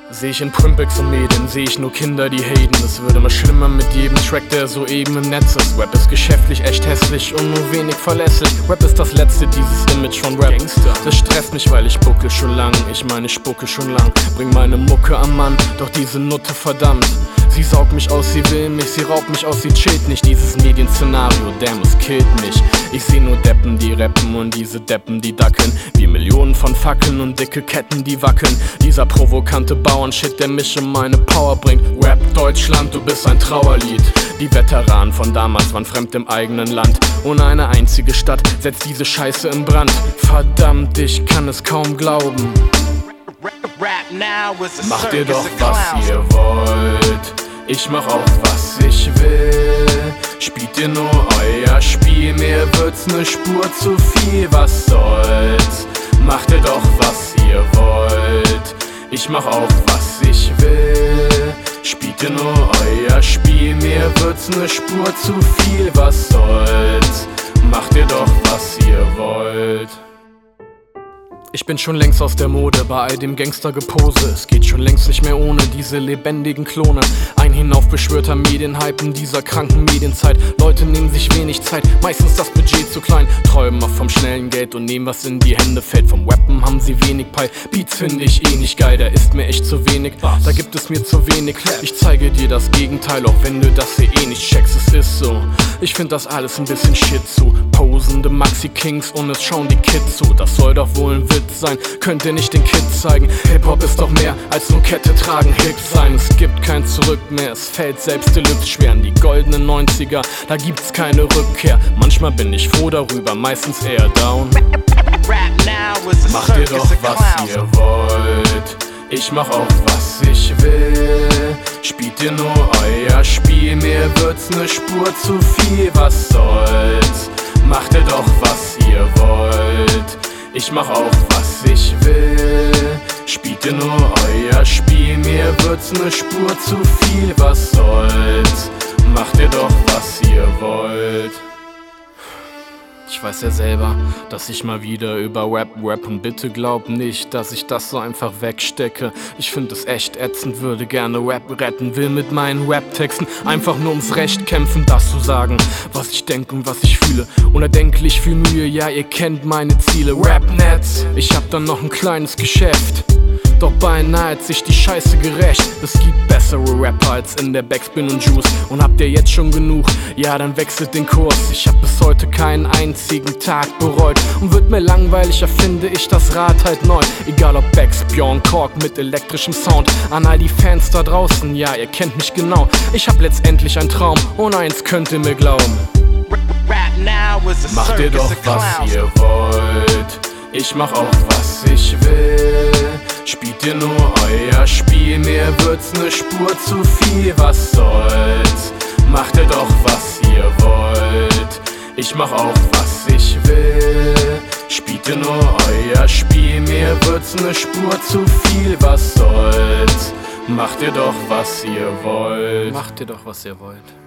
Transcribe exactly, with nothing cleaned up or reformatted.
Seh ich in Primpex und Medien, seh ich nur Kinder, die haten. Es wird immer schlimmer mit jedem Track, der soeben im Netz ist. Rap ist geschäftlich echt hässlich und nur wenig verlässlich. Rap ist das letzte, dieses Image von Rap. Gangster. Das stresst mich, weil ich spucke schon lang. Ich meine, ich spucke schon lang. Bring meine Mucke am Mann, doch diese Nutte verdammt. Sie saugt mich aus, sie will mich, sie raubt mich aus, sie chillt nicht. Dieses Medienszenario, damn, es killt mich. Ich seh nur Deppen, die rappen und diese Deppen, die dackeln. Wie Millionen von Fackeln und dicke Ketten, die wackeln. Dieser provokante Bauernshit, der mich um meine Power bringt. Rap Deutschland, du bist ein Trauerlied. Die Veteranen von damals waren fremd im eigenen Land. Ohne eine einzige Stadt setzt diese Scheiße in Brand. Verdammt, ich kann es kaum glauben. Macht ihr doch, was ihr wollt. Ich mach auch, was ich will. Spielt ihr nur euer Spiel, mir wird's ne Spur zu viel. Was soll's? Macht ihr doch, was ihr wollt. Ich mach auch, was ich will. Spielt ihr nur euer Spiel, mir wird's ne Spur zu viel. Was soll's? Macht ihr doch, was ihr wollt. Ich bin schon längst aus der Mode, bei all dem Gangstergepose. Es geht schon längst nicht mehr ohne diese lebendigen Klone. Ein hinaufbeschwörter Medienhype in dieser kranken Medienzeit. Leute nehmen sich wenig Zeit, meistens das Budget zu klein. Träumen auch vom schnellen Geld und nehmen, was in die Hände fällt. Vom Rappen haben sie wenig Peil. Beats finde ich eh nicht geil, da ist mir echt zu wenig. Da gibt es mir zu wenig. Ich zeige dir das Gegenteil, auch wenn du das hier eh nicht checkst. Es ist so, ich find das alles ein bisschen shit zu. Posende Maxi-Kings und es schauen die Kids zu. Das soll doch wohl ein Witz sein, könnt ihr nicht den Kids zeigen. Hip-Hop ist doch mehr als nur Kette tragen, Hip sein. Es gibt kein Zurück mehr, es fällt selbst Deluxe schwer. In die goldenen neunziger, da gibt's keine Rückkehr. Manchmal bin ich froh darüber, meistens eher down. Macht ihr doch, was ihr wollt. Ich mach auch, was ich will. Spielt ihr nur euer Spiel, mir wird's ne Spur zu viel. Was soll's? Macht ihr doch, was ihr wollt. Ich mach auch, was ich will. Spielt ihr nur euer Spiel, mir wird's ne Spur zu viel. Was soll's? Macht ihr doch, was ihr wollt. Ich weiß ja selber, dass ich mal wieder über Rap rap und bitte glaub nicht, dass ich das so einfach wegstecke. Ich find es echt ätzend, würde gerne Rap retten, will mit meinen Rap-Texten einfach nur ums Recht kämpfen, das zu sagen, was ich denke und was ich fühle. Unerdenklich viel Mühe, ja, ihr kennt meine Ziele. Rap-Netz, ich hab dann noch ein kleines Geschäft. Doch beinahe hat sich die Scheiße gerecht. Es gibt bessere Rapper als in der Backspin und Juice. Und habt ihr jetzt schon genug? Ja, dann wechselt den Kurs. Ich hab bis heute keinen einzigen Tag bereut. Und wird mir langweilig, erfinde ich das Rad halt neu. Egal ob Becks, Bjorn, Kork mit elektrischem Sound. An all die Fans da draußen, ja, ihr kennt mich genau. Ich hab letztendlich einen Traum und eins könnt ihr mir glauben. Macht ihr doch, was ihr wollt. Ich mach auch, was ich will. Spielt ihr nur euer Spiel, mir wird's ne Spur zu viel. Was soll's? Macht ihr doch, was ihr wollt. Ich mach auch, was ich will. Spielt ihr nur euer Spiel, mir wird's ne Spur zu viel. Was soll's? Macht ihr doch, was ihr wollt. Macht ihr doch, was ihr wollt.